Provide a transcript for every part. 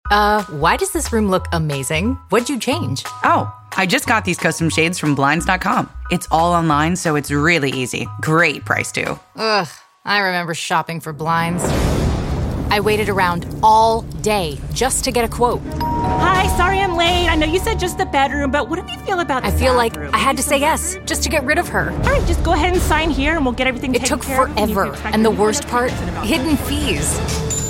Why does this room look amazing? What'd you change? Oh, I just got these custom shades from Blinds.com. It's all online, so it's really easy. Great price, too. Ugh, I remember shopping for blinds. I waited around all day just to get a quote. Hi, sorry I'm late. I know you said just the bedroom, but what do you feel about the I feel bathroom? like I had to say yes just to get rid of her. All right, just go ahead and sign here and we'll get everything It taken took care of. forever, and the worst part, hidden fees.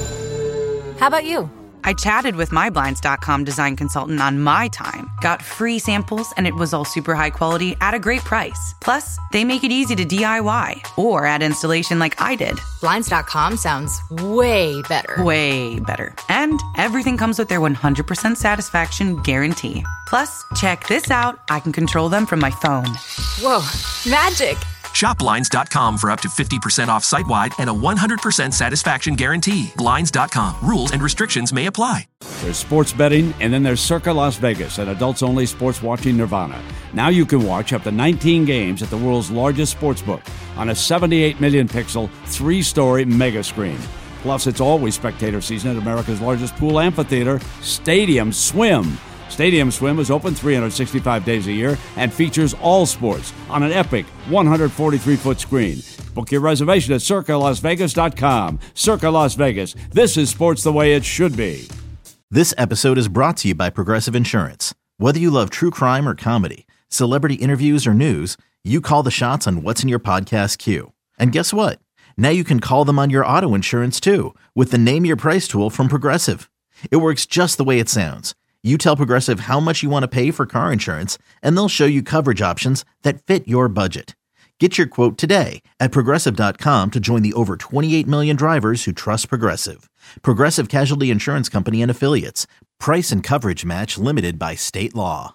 How about you? I chatted with my Blinds.com design consultant on my time, got free samples, and it was all super high quality at a great price. Plus, they make it easy to DIY or add installation like I did. Blinds.com sounds way better. Way better. And everything comes with their 100% satisfaction guarantee. Plus, check this out. I can control them from my phone. Whoa, magic. Shop Blinds.com for up to 50% off site-wide and a 100% satisfaction guarantee. Blinds.com. Rules and restrictions may apply. There's sports betting, and then there's Circa Las Vegas, an adults-only sports watching nirvana. Now you can watch up to 19 games at the world's largest sportsbook on a 78 million pixel, 3-story mega screen. Plus, it's always spectator season at America's largest pool amphitheater, Stadium Swim. Stadium Swim is open 365 days a year and features all sports on an epic 143-foot screen. Book your reservation at CircaLasVegas.com. Circa Las Vegas. This is sports the way it should be. This episode is brought to you by Progressive Insurance. Whether you love true crime or comedy, celebrity interviews or news, you call the shots on what's in your podcast queue. And guess what? Now you can call them on your auto insurance too with the Name Your Price tool from Progressive. It works just the way it sounds. You tell Progressive how much you want to pay for car insurance, and they'll show you coverage options that fit your budget. Get your quote today at Progressive.com to join the over 28 million drivers who trust Progressive. Progressive Casualty Insurance Company and Affiliates. Price and coverage match limited by state law.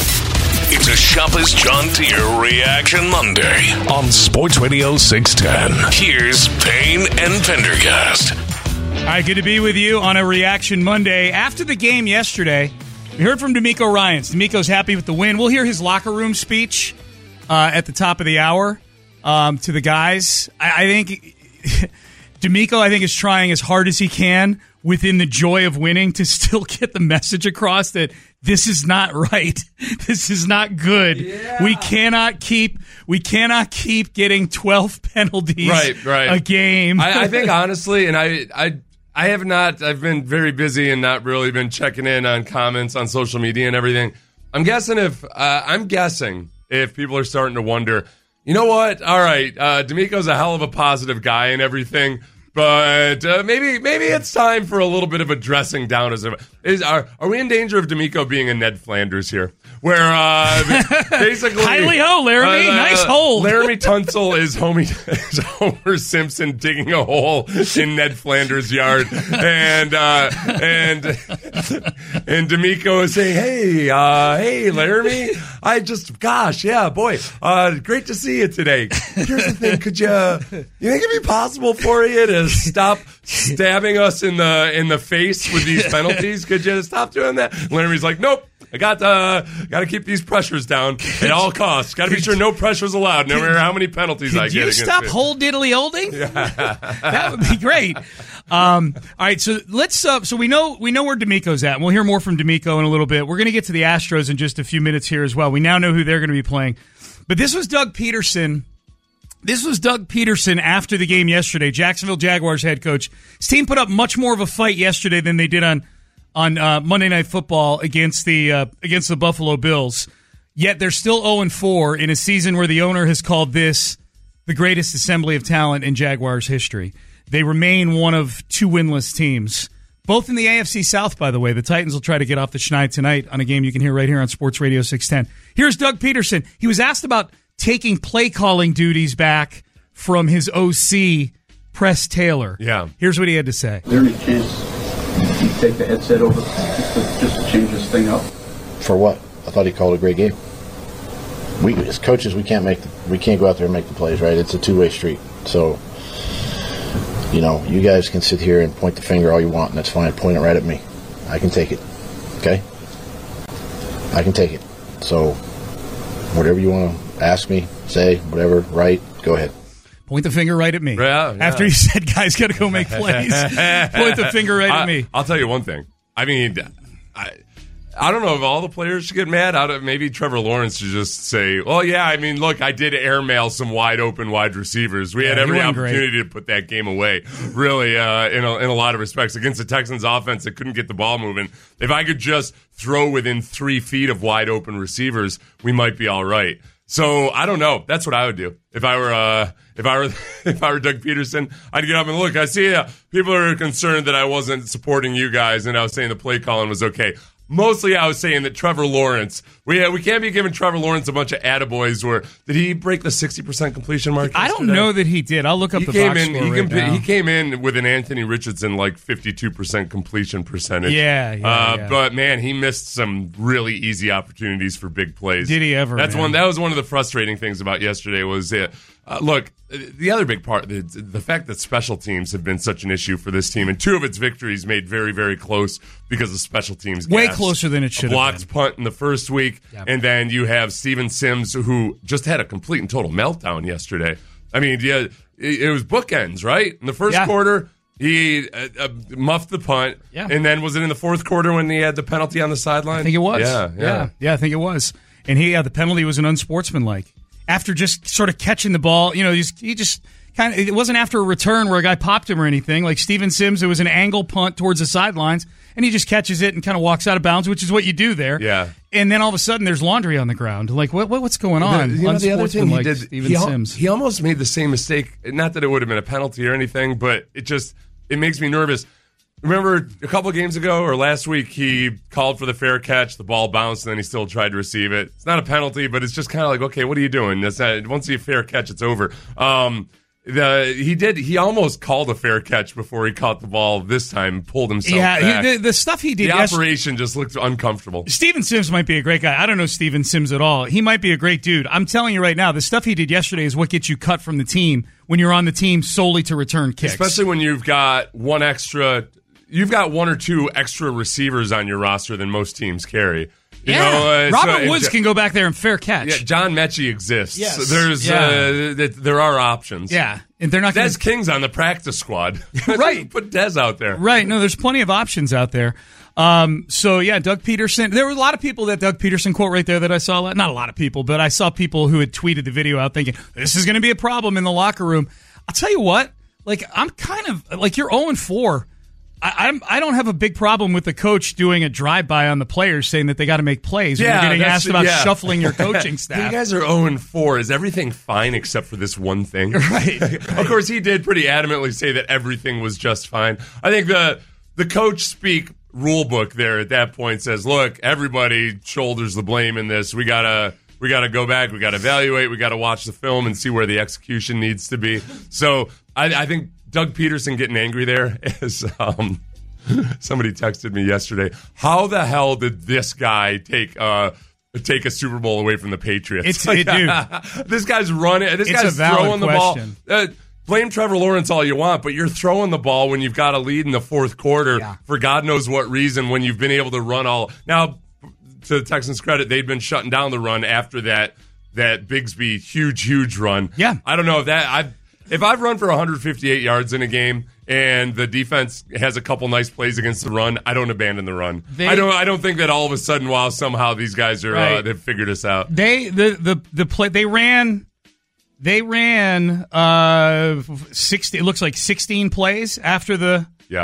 It's a Shopper's John Deere Reaction Monday on Sports Radio 610. Here's Payne and Pendergast. All right, good to be with you on a Reaction Monday. After the game yesterday, we heard from D'Amico Ryans. D'Amico's happy with the win. We'll hear his locker room speech at the top of the hour to the guys. I think D'Amico, is trying as hard as he can within the joy of winning to still get the message across that this is not right. This is not good. Yeah. We cannot keep getting 12 penalties a game. I think honestly, and I have not, I've been very busy and not really been checking in on comments on social media and everything. I'm guessing if people are starting to wonder, you know what? All right, D'Amico's a hell of a positive guy and everything, but maybe it's time for a little bit of a dressing down. Are we in danger of D'Amico being a Ned Flanders here? Where basically highly ho, Laramie, nice hole. Laramie Tunsil is Homer Simpson digging a hole in Ned Flanders' yard, and D'Amico is saying, "Hey, Laramie, great to see you today. Here's the thing, you think it'd be possible for you to stop stabbing us in the face with these penalties? Could you stop doing that?" Laramie's like, "Nope. I got to keep these pressures down at all costs. Got to be sure no pressure's allowed, no matter how many penalties I get. Could you stop whole diddly olding? Yeah. That would be great. All right, so let's. So we know where D'Amico's at. And we'll hear more from D'Amico in a little bit. We're going to get to the Astros in just a few minutes here as well. We now know who they're going to be playing. But this was Doug Peterson. This was Doug Peterson after the game yesterday. Jacksonville Jaguars head coach. His team put up much more of a fight yesterday than they did on Monday Night Football against the Buffalo Bills. Yet they're still 0-4 in a season where the owner has called this the greatest assembly of talent in Jaguars history. They remain one of two winless teams, both in the AFC South, by the way. The Titans will try to get off the schneid tonight on a game you can hear right here on Sports Radio 610. Here's Doug Peterson. He was asked about taking play-calling duties back from his OC, Press Taylor. Yeah. Here's what he had to say. Is there any chance you take the headset over just to change this thing up? For what? I thought he called a great game. We as coaches, we can't go out there and make the plays, right? It's a two-way street. So, you guys can sit here and point the finger all you want, and that's fine. Point it right at me. I can take it. Okay? I can take it. So, whatever you want to ask me, say, whatever, right, go ahead. Point the finger right at me. Yeah. After he said, guys got to go make plays. Point the finger right at me. I'll tell you one thing. I mean, I don't know if all the players should get mad. Maybe Trevor Lawrence should just say, well, yeah, I mean, look, I did airmail some wide open wide receivers. We had every opportunity to put that game away, really, in a lot of respects. Against the Texans offense that couldn't get the ball moving. If I could just throw within 3 feet of wide open receivers, we might be all right. So I don't know. That's what I would do if I were Doug Peterson. I'd get up and look. I see people are concerned that I wasn't supporting you guys, and I was saying the play calling was okay. Mostly, I was saying that Trevor Lawrence, we can't be giving Trevor Lawrence a bunch of attaboys. Did he break the 60% completion mark yesterday? I don't know that he did. I'll look up the box score right now. He came in with an Anthony Richardson 52% completion percentage. Yeah. But man, he missed some really easy opportunities for big plays. Did he ever? That was one of the frustrating things about yesterday was look, the other big part, the fact that special teams have been such an issue for this team, and 2 of its victories made very, very close because of special teams. Way closer than it should have been. Blocked punt in the first week, and then you have Steven Sims, who just had a complete and total meltdown yesterday. I mean, it was bookends, right? In the first quarter, he muffed the punt, and then was it in the fourth quarter when he had the penalty on the sideline? I think it was. Yeah, I think it was. And the penalty was an unsportsmanlike. After just sort of catching the ball, he just kind of, it wasn't after a return where a guy popped him or anything. Like Steven Sims, it was an angle punt towards the sidelines, and he just catches it and kind of walks out of bounds, which is what you do there. Yeah. And then all of a sudden, there's laundry on the ground. Like, what's going on? The other thing he did, Steven Sims. He almost made the same mistake. Not that it would have been a penalty or anything, but it makes me nervous. Remember a couple of games ago or last week, he called for the fair catch, the ball bounced, and then he still tried to receive it. It's not a penalty, but it's just kind of like, okay, what are you doing? Once you fair catch, it's over. He almost called a fair catch before he caught the ball this time, pulled himself back. The stuff he did. The operation just looked uncomfortable. Steven Sims might be a great guy. I don't know Steven Sims at all. He might be a great dude. I'm telling you right now, the stuff he did yesterday is what gets you cut from the team when you're on the team solely to return kicks. Especially when you've got one or 2 extra receivers on your roster than most teams carry. Robert Woods can go back there and fair catch. Yeah, John Mechie exists. Yes. There are options. Yeah, and they're not. Des King's on the practice squad. Right, put Des out there. Right. No, there's plenty of options out there. Doug Peterson. There were a lot of people that Doug Peterson quote right there that I saw. Not a lot of people, but I saw people who had tweeted the video out thinking this is going to be a problem in the locker room. I'll tell you what. I'm kind of like you're 0-4. I don't have a big problem with the coach doing a drive-by on the players saying that they got to make plays. When you're getting asked about shuffling your coaching staff. You guys are 0-4. Is everything fine except for this one thing? Right. Of course, he did pretty adamantly say that everything was just fine. I think the coach speak rule book there at that point says, look, everybody shoulders the blame in this. We gotta go back. We got to evaluate. We got to watch the film and see where the execution needs to be. So I think Doug Peterson getting angry there is somebody texted me yesterday. How the hell did this guy take a Super Bowl away from the Patriots? Dude. This guy's running. This guy's throwing the ball. Blame Trevor Lawrence all you want, but you're throwing the ball when you've got a lead in the fourth quarter for God knows what reason when you've been able to run all. Now, to the Texans' credit, they'd been shutting down the run after that Bigsby huge run. Yeah. I don't know if I've run for 158 yards in a game and the defense has a couple nice plays against the run, I don't abandon the run. I don't think that all of a sudden, wow, somehow these guys are they've figured us out. They ran 60. It looks like 16 plays after the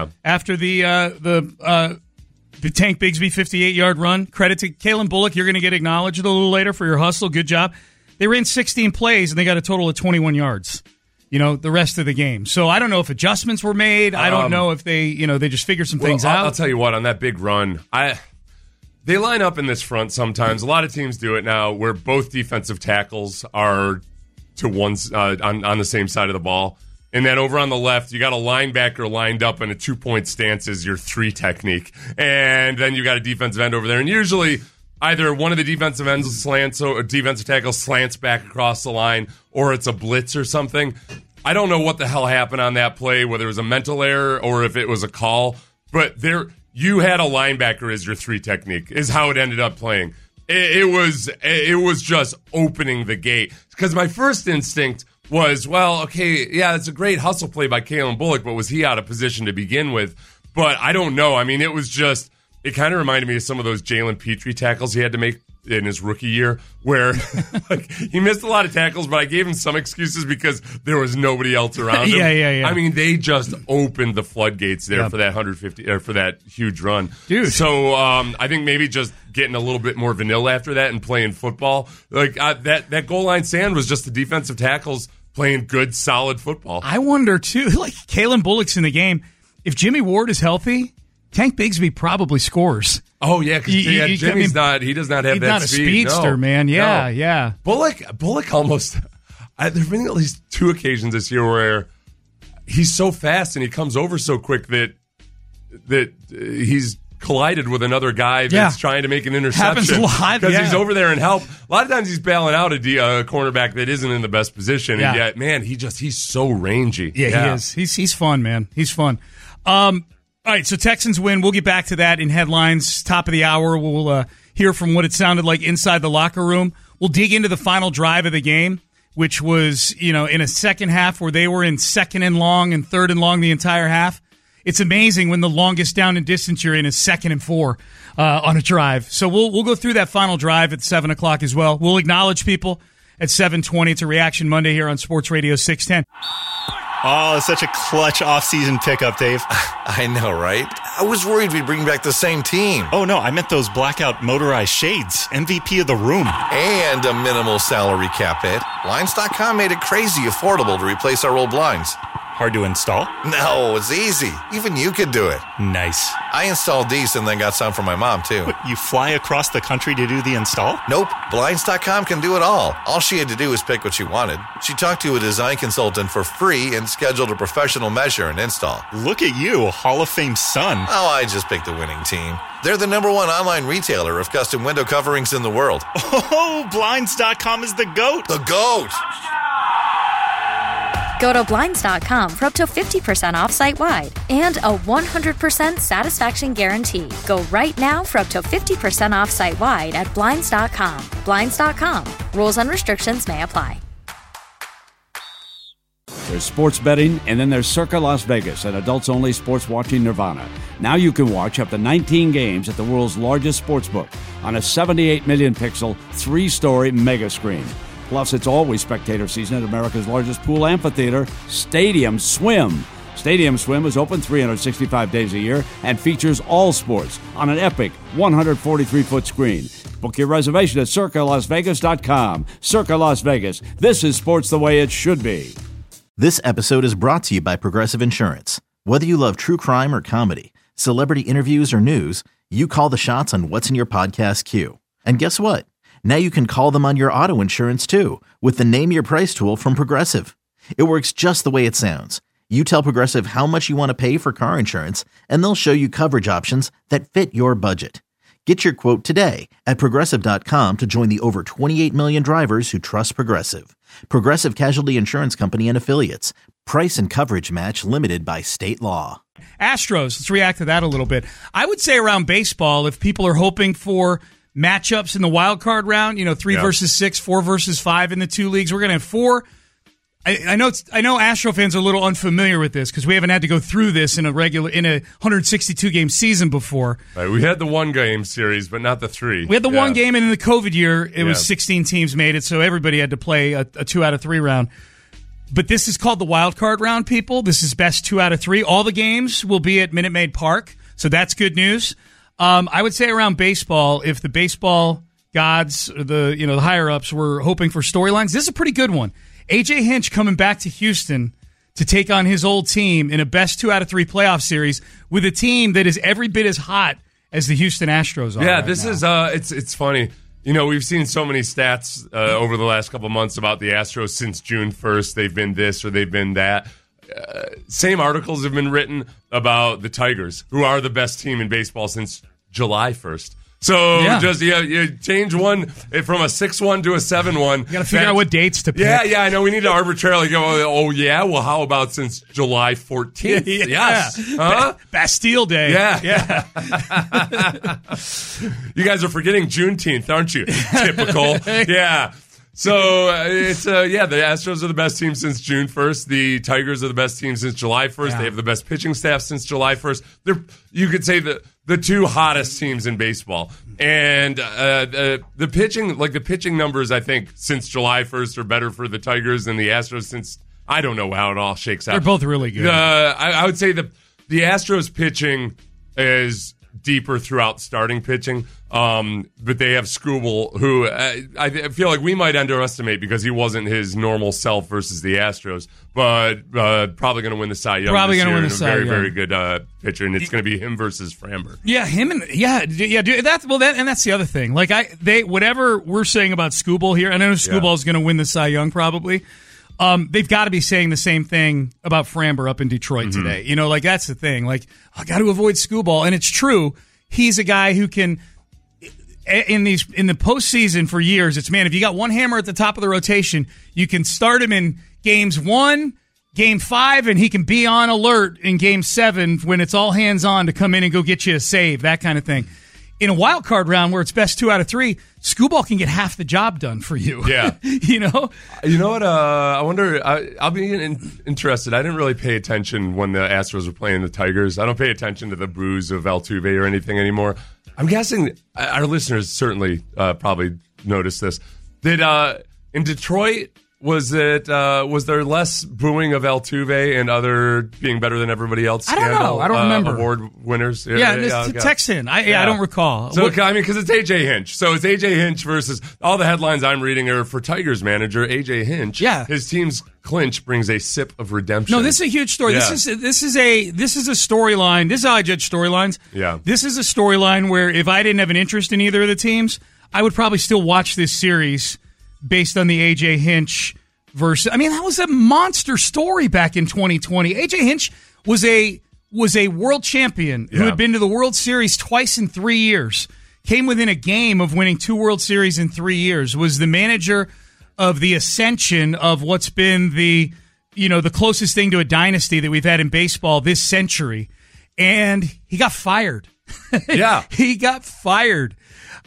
Tank Bigsby 58-yard run. Credit to Kalen Bullock. You're going to get acknowledged a little later for your hustle. Good job. They ran 16 plays and they got a total of 21 yards. The rest of the game. So I don't know if adjustments were made. I don't know if they just figured some things out. I'll tell you what, on that big run, they line up in this front sometimes. A lot of teams do it now where both defensive tackles are to one on the same side of the ball. And then over on the left, you got a linebacker lined up in a 2-point stance as your 3 technique. And then you got a defensive end over there. And usually either one of the defensive ends slants or defensive tackles slants back across the line, or it's a blitz or something. I don't know what the hell happened on that play, whether it was a mental error or if it was a call, but you had a linebacker as your 3 technique is how it ended up playing. It was just opening the gate, because my first instinct was, well, okay, yeah, it's a great hustle play by Kalen Bullock, but was he out of position to begin with? But I don't know. I mean, it was just it kind of reminded me of some of those Jalen Petrie tackles he had to make in his rookie year, where like, he missed a lot of tackles, but I gave him some excuses because there was nobody else around him. Yeah. I mean, they just opened the floodgates there for that 150 or for that huge run, dude. So I think maybe just getting a little bit more vanilla after that and playing football, like that goal line stand was just the defensive tackles playing good, solid football. I wonder too, like Kalen Bullock's in the game. If Jimmy Ward is healthy, Tank Bigsby probably scores. Oh yeah, because Jimmy's not. He does not have that speed. He's not a speedster, man. Yeah, no. yeah. Bullock almost. There've been at least 2 occasions this year where he's so fast and he comes over so quick that he's collided with another guy that's trying to make an interception. Happens a lot because he's over there and help. A lot of times he's bailing out a cornerback that isn't in the best position. Yeah. And yet, man, he's so rangy. Yeah, he is. He's fun, man. He's fun. All right, so Texans win. We'll get back to that in headlines. Top of the hour, we'll hear from what it sounded like inside the locker room. We'll dig into the final drive of the game, which was, in a second half where they were in second and long and third and long the entire half. It's amazing when the longest down and distance you're in is 2nd and 4 on a drive. So we'll go through that final drive at 7 o'clock as well. We'll acknowledge people at 7:20. It's a Reaction Monday here on Sports Radio 610. Oh, such a clutch off-season pickup, Dave. I know, right? I was worried we'd bring back the same team. Oh, no, I meant those blackout motorized shades. MVP of the room. And a minimal salary cap hit. Blinds.com made it crazy affordable to replace our old blinds. Hard to install? No, it's easy. Even you could do it. Nice. I installed these and then got some for my mom, too. What, you fly across the country to do the install? Nope. Blinds.com can do it all. All she had to do was pick what she wanted. She talked to a design consultant for free and scheduled a professional measure and install. Look at you, Hall of Fame son. Oh, I just picked the winning team. They're the #1 online retailer of custom window coverings in the world. Oh, Blinds.com is the GOAT. The GOAT! Go to Blinds.com for up to 50% off site-wide and a 100% satisfaction guarantee. Go right now for up to 50% off site-wide at Blinds.com. Blinds.com. Rules and restrictions may apply. There's sports betting, and then there's Circa Las Vegas, an adults-only sports-watching nirvana. Now you can watch up to 19 games at the world's largest sportsbook on a 78 million pixel, 3-story mega screen. Plus, it's always spectator season at America's largest pool amphitheater, Stadium Swim. Stadium Swim is open 365 days a year and features all sports on an epic 143-foot screen. Book your reservation at CircaLasVegas.com. Circa Las Vegas. This is sports the way it should be. This episode is brought to you by Progressive Insurance. Whether you love true crime or comedy, celebrity interviews or news, you call the shots on what's in your podcast queue. And guess what? Now you can call them on your auto insurance too with the Name Your Price tool from Progressive. It works just the way it sounds. You tell Progressive how much you want to pay for car insurance, and they'll show you coverage options that fit your budget. Get your quote today at Progressive.com to join the over 28 million drivers who trust Progressive. Progressive Casualty Insurance Company and Affiliates. Price and coverage match limited by state law. Astros, let's react to that a little bit. I would say around baseball, if people are hoping for matchups in the wild card round, 3 versus 6, 4 versus 5 in the 2 leagues. We're going to have 4. I know Astro fans are a little unfamiliar with this because we haven't had to go through this in a 162 game season before. Right, we had the 1-game series, but not the 3. We had the 1 game, and in the COVID year, it was 16 teams made it, so everybody had to play a 2 out of 3 round. But this is called the wild card round, people. This is best 2 out of 3. All the games will be at Minute Maid Park, so that's good news. I would say around baseball, if the baseball gods, the higher ups, were hoping for storylines, this is a pretty good one. A.J. Hinch coming back to Houston to take on his old team in a best 2 out of 3 playoff series with a team that is every bit as hot as the Houston Astros are. Yeah, right this now. is it's funny. We've seen so many stats over the last couple months about the Astros since June 1st. They've been this or they've been that. Same articles have been written about the Tigers, who are the best team in baseball since July 1st. So you change one from a 6-1 to a 7-1. You got to figure out what dates to pick. Yeah, I know. We need to arbitrarily go, oh, yeah? Well, how about since July 14th? Yes. Huh? Bastille Day. Yeah. You guys are forgetting Juneteenth, aren't you? Typical. Yeah. So it's the Astros are the best team since June 1st. The Tigers are the best team since July 1st. Yeah. They have the best pitching staff since July 1st. You could say that the two hottest teams in baseball. And the pitching numbers, I think, since July 1st are better for the Tigers than the Astros since I don't know how it all shakes out. They're both really good. I would say the Astros pitching is deeper throughout starting pitching, but they have Skubal, who I feel like we might underestimate because he wasn't his normal self versus the Astros, but probably going to win the Cy Young. Probably going to win the Cy Young. Very good pitcher, and it's going to be him versus Framber. Yeah, dude, that's the other thing. Like whatever we're saying about Skubal here, and I know Skubal is going to win the Cy Young probably. They've got to be saying the same thing about Framber up in Detroit today. You know, like that's the thing. Like, I got to avoid Skubal, and it's true. He's a guy who can, in the postseason for years, it's, man, if you got one hammer at the top of the rotation, you can start him in games 1, game 5, and he can be on alert in game 7 when it's all hands on to come in and go get you a save, that kind of thing. In a wild card round where it's best 2 out of 3, Skubal can get half the job done for you. Yeah. You know what? I wonder. I'll be interested. I didn't really pay attention when the Astros were playing the Tigers. I don't pay attention to the boos of Altuve or anything anymore. I'm guessing our listeners certainly probably noticed this. That in Detroit, was there less booing of Altuve and other being better than everybody else? I don't know. I don't remember. Award winners. Text in. I don't recall. So because it's AJ Hinch. So it's AJ Hinch versus all the headlines I'm reading are for Tigers manager AJ Hinch. Yeah, his team's clinch brings a sip of redemption. No, this is a huge story. Yeah. This is a storyline. This is how I judge storylines. Yeah, this is a storyline where if I didn't have an interest in either of the teams, I would probably still watch this series based on the AJ Hinch versus. I mean, that was a monster story back in 2020. AJ Hinch was a world champion who had been to the World Series twice in 3 years. Came within a game of winning 2 World Series in 3 years. Was the manager of the ascension of what's been the closest thing to a dynasty that we've had in baseball this century, and he got fired. Yeah, he got fired.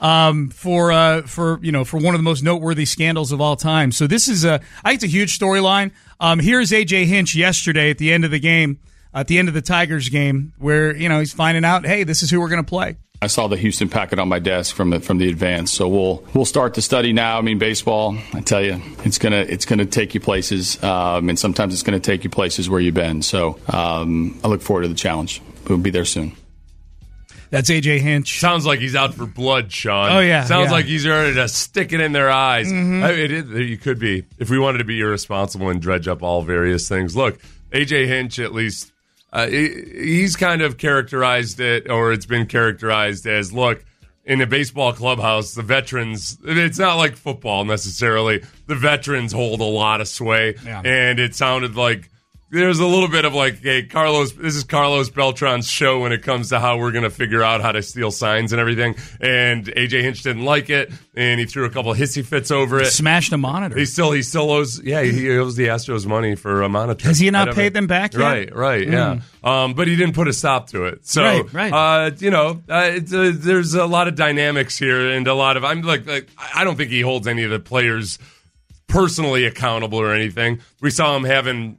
For one of the most noteworthy scandals of all time. So this is I think it's a huge storyline. Here's AJ Hinch yesterday at the end of the game, at the end of the Tigers game, where he's finding out, hey, this is who we're going to play. I saw the Houston packet on my desk from the advance, so we'll start to study now. I mean, baseball, I tell you, it's gonna take you places, and sometimes it's gonna take you places where you've been. So I look forward to the challenge. We'll be there soon. That's AJ Hinch. Sounds like he's out for blood, Sean. Oh, yeah. Sounds like he's ready to stick it in their eyes. Mm-hmm. You could be. If we wanted to be irresponsible and dredge up all various things. Look, AJ Hinch, at least, he's kind of characterized it, or it's been characterized as, look, in a baseball clubhouse, the veterans, it's not like football necessarily. The veterans hold a lot of sway. Yeah. And it sounded like there's a little bit of like, hey, this is Carlos Beltran's show when it comes to how we're going to figure out how to steal signs and everything. And AJ Hinch didn't like it, and he threw a couple of hissy fits over it. Smashed a monitor. He still owes, he owes the Astros money for a monitor. Has he not paid them back yet? Right, yeah. But he didn't put a stop to it. So, right. There's a lot of dynamics here, and a lot of, I don't think he holds any of the players personally accountable or anything. We saw him having,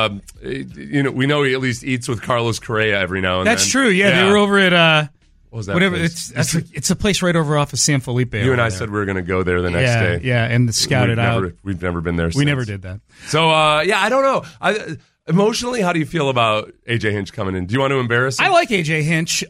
we know he at least eats with Carlos Correa every now and then. That's true. Yeah, they were over at what was that whatever. place? It's a place right over off of San Felipe. You and I said we were going to go there the next day. Yeah, and scout it out. We've never been there. We never did that. So I don't know. Emotionally, how do you feel about AJ Hinch coming in? Do you want to embarrass him? I like AJ Hinch.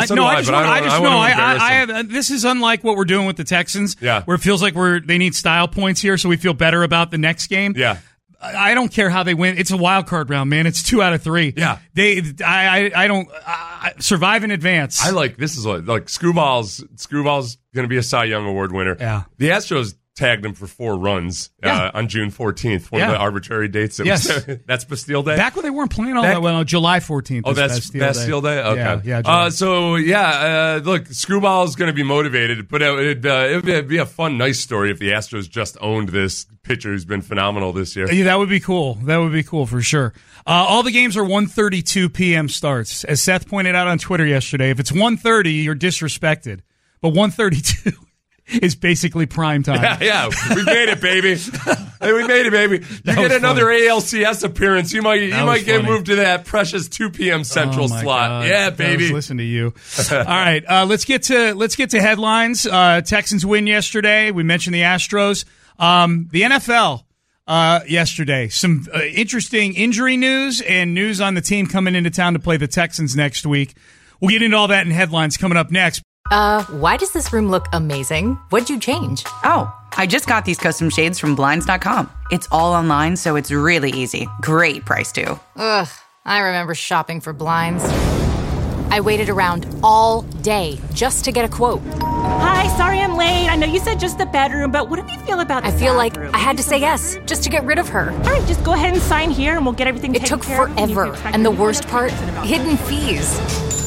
This is unlike what we're doing with the Texans, where it feels like they need style points here, so we feel better about the next game. Yeah. I don't care how they win. It's a wild card round, man. It's 2 out of 3. Yeah. I don't survive in advance. I like this is like Skrubal's going to be a Cy Young Award winner. Yeah. The Astros tagged him for 4 runs on June 14th, one of the arbitrary dates. That's Bastille Day. Back when they weren't playing all that well, July 14th. Oh, that's Bastille Day? Okay. Yeah. Look, Screwball is going to be motivated, but it'd be a fun, nice story if the Astros just owned this pitcher who's been phenomenal this year. Yeah, that would be cool. That would be cool for sure. All the games are 1:32 p.m. starts. As Seth pointed out on Twitter yesterday, if it's 1:30, you're disrespected. But 1:32... is basically prime time. Yeah, we made it, baby. Hey, we made it, baby. You get another ALCS appearance, you might get moved to that precious 2 p.m. Central slot. God. Yeah, baby. Listen to you. All right, let's get to headlines. Texans win yesterday. We mentioned the Astros. The NFL yesterday. Some interesting injury news and news on the team coming into town to play the Texans next week. We'll get into all that in headlines coming up next. Why does this room look amazing? What'd you change? Oh, I just got these custom shades from Blinds.com. It's all online, so it's really easy. Great price, too. Ugh, I remember shopping for blinds. I waited around all day just to get a quote. Hi, sorry I'm late. I know you said just the bedroom, but what do you feel about the I feel bathroom? like I had to say yes just to get rid of her. All right, just go ahead and sign here and we'll get everything taken care of. It took forever. And the worst part, hidden fees.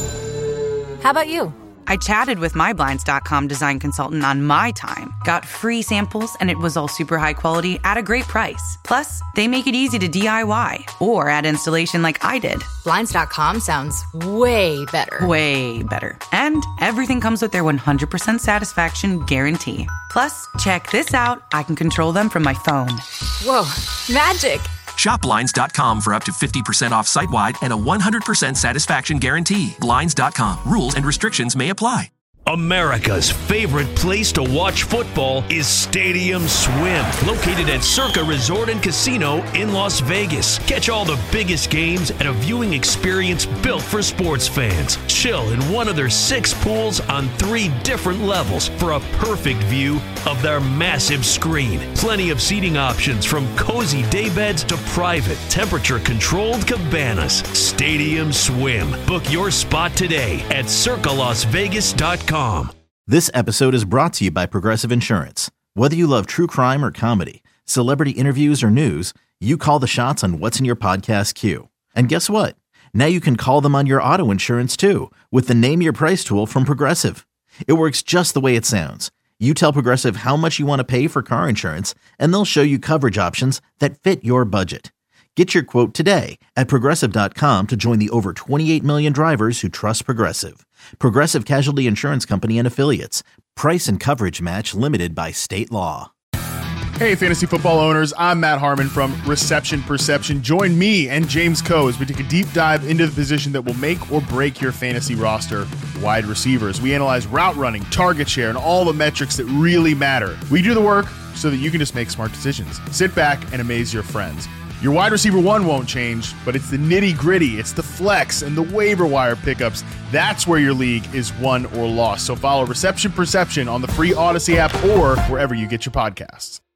How about you? I chatted with my Blinds.com design consultant on my time, got free samples, and it was all super high quality at a great price. Plus, they make it easy to DIY or add installation like I did. Blinds.com sounds way better. Way better. And everything comes with their 100% satisfaction guarantee. Plus, check this out. I can control them from my phone. Whoa, magic. Shop Blinds.com for up to 50% off site-wide and a 100% satisfaction guarantee. Blinds.com. Rules and restrictions may apply. America's favorite place to watch football is Stadium Swim, located at Circa Resort and Casino in Las Vegas. Catch all the biggest games at a viewing experience built for sports fans. Chill in one of their 6 pools on 3 different levels for a perfect view of their massive screen. Plenty of seating options from cozy daybeds to private, temperature-controlled cabanas. Stadium Swim. Book your spot today at circalasvegas.com. This episode is brought to you by Progressive Insurance. Whether you love true crime or comedy, celebrity interviews or news, you call the shots on what's in your podcast queue. And guess what? Now you can call them on your auto insurance too with the Name Your Price tool from Progressive. It works just the way it sounds. You tell Progressive how much you want to pay for car insurance, and they'll show you coverage options that fit your budget. Get your quote today at Progressive.com to join the over 28 million drivers who trust Progressive. Progressive Casualty Insurance Company and Affiliates. Price and coverage match limited by state law. Hey, fantasy football owners. I'm Matt Harmon from Reception Perception. Join me and James Coe as we take a deep dive into the position that will make or break your fantasy roster, wide receivers. We analyze route running, target share, and all the metrics that really matter. We do the work so that you can just make smart decisions. Sit back and amaze your friends. Your wide receiver 1 won't change, but it's the nitty-gritty, it's the flex and the waiver wire pickups. That's where your league is won or lost. So follow Reception Perception on the free Odyssey app or wherever you get your podcasts.